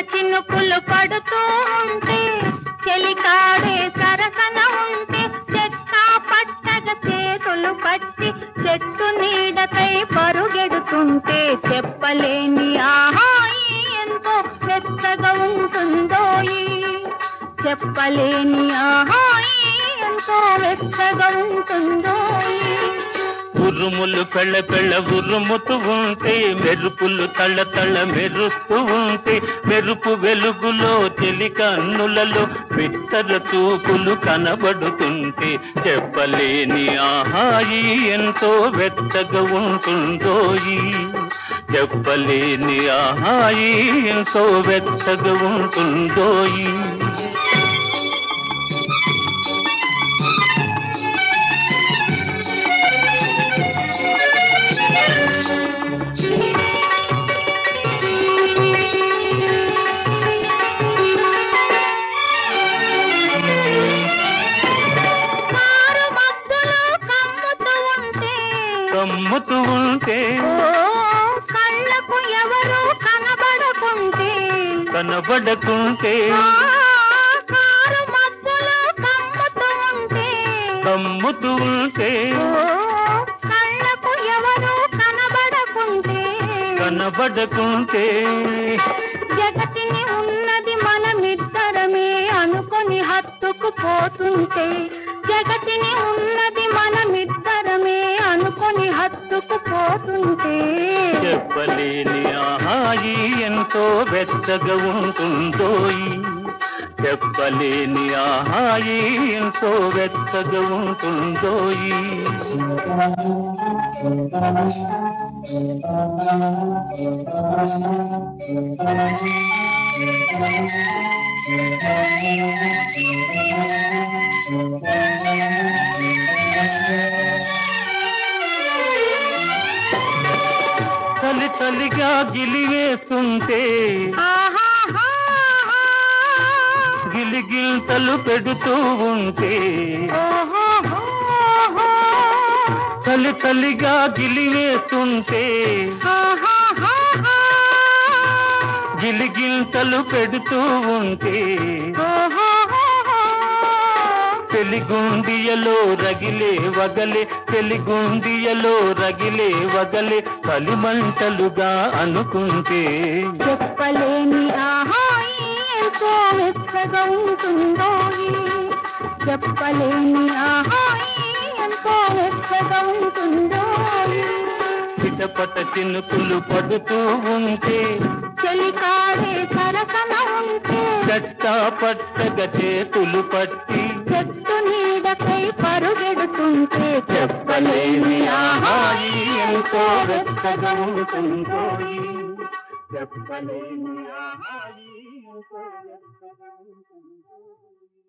చినుకులు పడుతూ ఉంటే చెలికాడే సరసన ఉంటే చెక్క పట్టగ చేతులు పట్టి చెట్టు నీడకై పరుగెడుతుంటే చెప్పలేని ఆహాయి ఎంతో వెచ్చగా ఉంటుందోయి చెప్పలేని ఆహాయి ఎంతో వెచ్చగా ఉంటుందోయి ఉరుములు పెళ్ళ పెళ్ళ ఉరుముతూ ఉంటే మెరుపులు తళ్ళ తళ్ళ మెరుస్తూ ఉంటే మెరుపు వెలుగులో చెలి కన్నులలో బిత్తర చూపులు కనబడుతుంటే చెప్పలేని ఆహాయి ఎంతో వెచ్చగా ఉంటుందోయి చెప్పలేని ఆహాయి ఎంతో వెచ్చగా ఉంటుందోయి కమ్ముతూ ఉంటే కళ్ళకు ఎవరు కనబడకుంటే కనబడకుంటే కమ్ముతూ ఉంటే కళ్ళకు ఎవరు కనబడకుంటే కనబడకుంటే జగతిని ఉన్నది మనమిద్దరమే అనుకొని హత్తుకు పోతుంటే జగతిని ఉన్నది మనమిద్దరమే అనుకొని హత్తుకు పోతుంటే చెప్పలేని ఆహాయి ఎంతో వెచ్చగా ఉంటుందోయి చెప్పలేని ఆహాయి ఎంతో వెచ్చగా ఉంటుందోయి తలి తలిగా గిలివేస్తుంటే గిలిగిల్తలు పెడుతూ ఉంటే తలి తలిగా గిలివేస్తుంటే గిలిగిల్తలు పెడుతూ ఉంటే తెలుగుండియలో రగిలే వగలే తెలుగుండియలో రగిలే వగలే కలిమంటలుగా అనుకుంటే చెప్పలేని ఆహాయి ఎంతో వెచ్చగా ఉంటుందోయి చెప్పలేని ఆహాయి ఎంతో వెచ్చగా ఉంటుందోయి చిటపట చినుకులు పడుతూ ఉంటే చెలికాడే సరసన ఉంటే చట్టా పట్టగ చేతులు పట్టి చెట్టు నీడకై పరుగెడుతుంటే చెప్పలేని ఆహాయి ఎంతో వెచ్చగా ఉంటుందోయి చెప్పలేని ఆహాయి ఎంతో వెచ్చగా ఉంటుందోయి